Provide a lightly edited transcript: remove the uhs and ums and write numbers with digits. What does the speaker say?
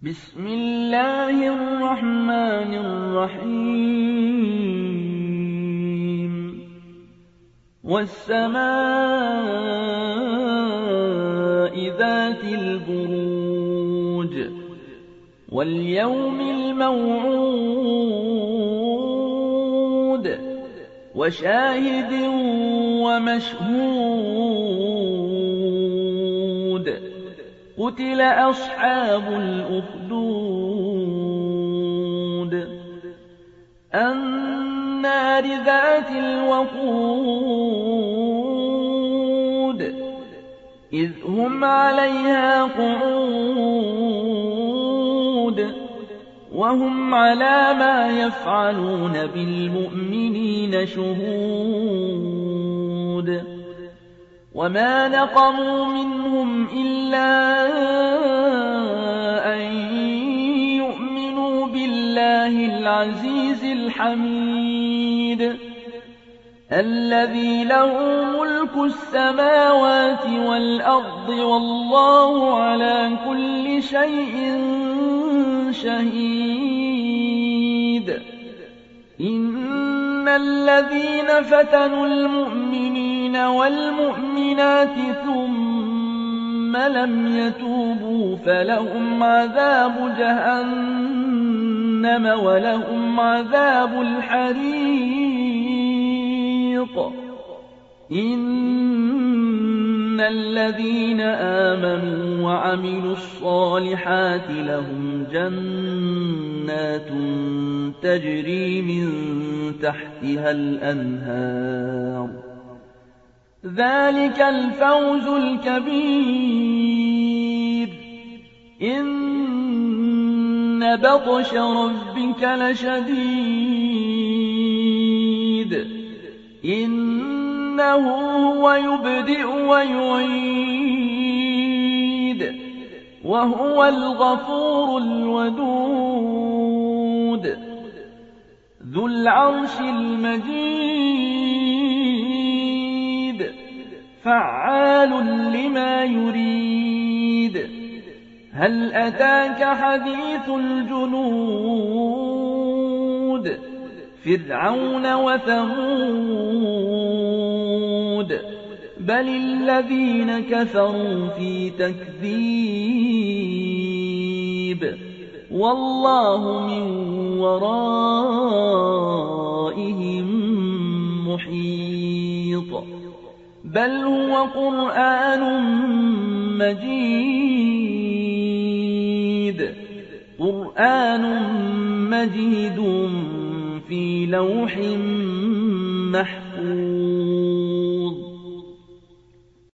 بسم الله الرحمن الرحيم والسماء ذات البروج واليوم الموعود وشاهد ومشهود قتل أصحاب الأخدود النار ذات الوقود إذ هم عليها قعود وهم على ما يفعلون بالمؤمنين شهود وما نقموا منهم إلا أن يؤمنوا بالله العزيز الحميد الذي له ملك السماوات والأرض والله على كل شيء شهيد إن الذين فتنوا المؤمنين والمؤمنات ثم لم يتوبوا فلهم عذاب جهنم ولهم عذاب الحريق إن الذين آمنوا وعملوا الصالحات لهم جنات تجري من تحتها الأنهار ذلك الفوز الكبير إن بطش ربك لشديد إنه هو يبدئ ويعيد وهو الغفور الودود ذو العرش المجيد فعال لما يريد هل أتاك حديث الجنود فرعون وثمود بل الذين كفروا في تكذيب والله من ورائهم محيط بل هو قرآن مجيد في لوح محفوظ